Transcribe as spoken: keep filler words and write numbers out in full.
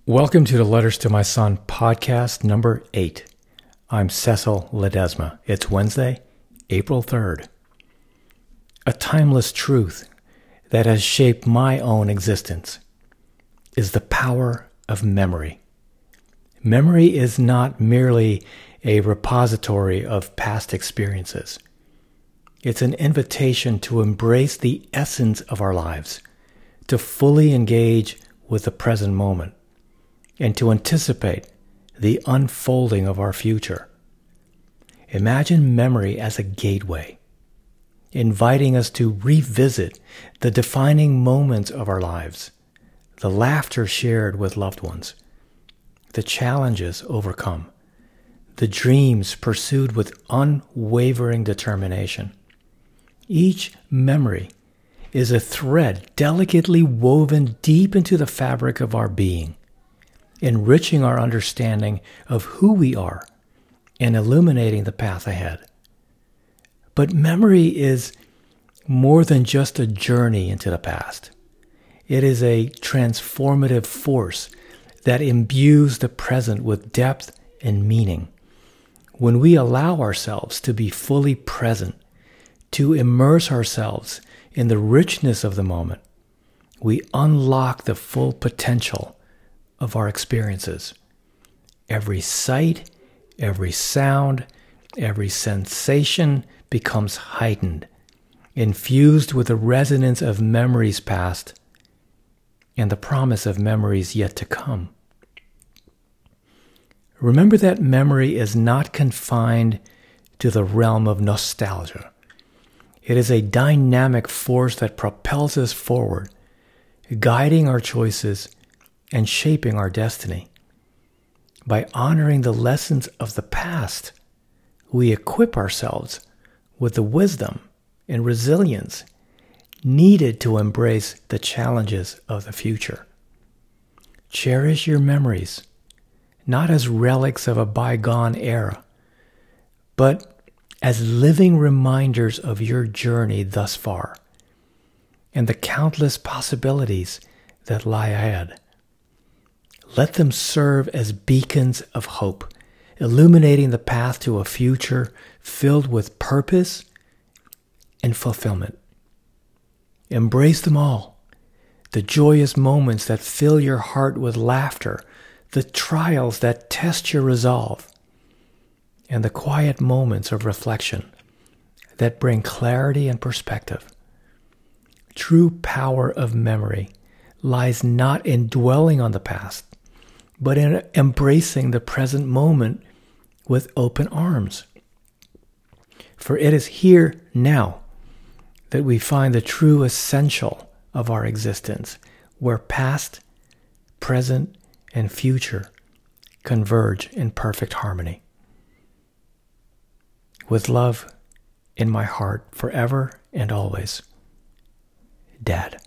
Welcome to the Letters to My Son podcast number eight. I'm Cecil Ledesma. It's Wednesday, April third. A timeless truth that has shaped my own existence is the power of memory. Memory is not merely a repository of past experiences. It's an invitation to embrace the essence of our lives, to fully engage with the present moment, and to anticipate the unfolding of our future. Imagine memory as a gateway, inviting us to revisit the defining moments of our lives, the laughter shared with loved ones, the challenges overcome, the dreams pursued with unwavering determination. Each memory is a thread delicately woven deep into the fabric of our being, enriching our understanding of who we are and illuminating the path ahead. But memory is more than just a journey into the past. It is a transformative force that imbues the present with depth and meaning. When we allow ourselves to be fully present, to immerse ourselves in the richness of the moment, we unlock the full potential of our experiences. Every sight, every sound, every sensation becomes heightened, infused with the resonance of memories past and the promise of memories yet to come. Remember that memory is not confined to the realm of nostalgia. It is a dynamic force that propels us forward, guiding our choices and shaping our destiny. By honoring the lessons of the past, we equip ourselves with the wisdom and resilience needed to embrace the challenges of the future. Cherish your memories, not as relics of a bygone era, but as living reminders of your journey thus far and the countless possibilities that lie ahead. Let them serve as beacons of hope, illuminating the path to a future filled with purpose and fulfillment. Embrace them all, the joyous moments that fill your heart with laughter, the trials that test your resolve, and the quiet moments of reflection that bring clarity and perspective. True power of memory lies not in dwelling on the past, but in embracing the present moment with open arms. For it is here now that we find the true essential of our existence, where past, present, and future converge in perfect harmony. With love in my heart forever and always, Dad.